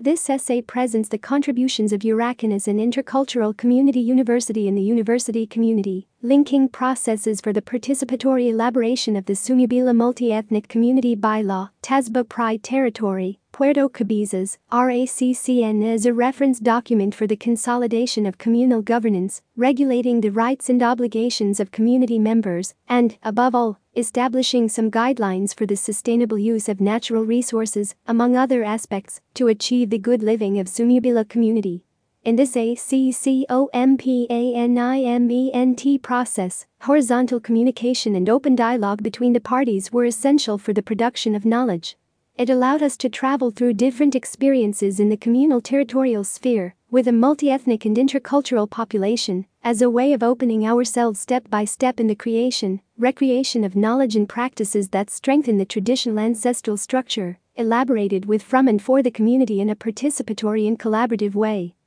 This essay presents the contributions of Urakan as an intercultural community university in the university community, linking processes for the participatory elaboration of the Sumubila Multi-Ethnic Community Bylaw, TASBA Pride Territory, Puerto Cabezas, RACCN as a reference document for the consolidation of communal governance, regulating the rights and obligations of community members, and, above all, establishing some guidelines for the sustainable use of natural resources, among other aspects, to achieve the good living of Sumubila community. In this ACCOMPANIMENT process, horizontal communication and open dialogue between the parties were essential for the production of knowledge. It allowed us to travel through different experiences in the communal territorial sphere, with a multi-ethnic and intercultural population, as a way of opening ourselves step by step in the creation, recreation of knowledge and practices that strengthen the traditional ancestral structure, elaborated with from and for the community in a participatory and collaborative way.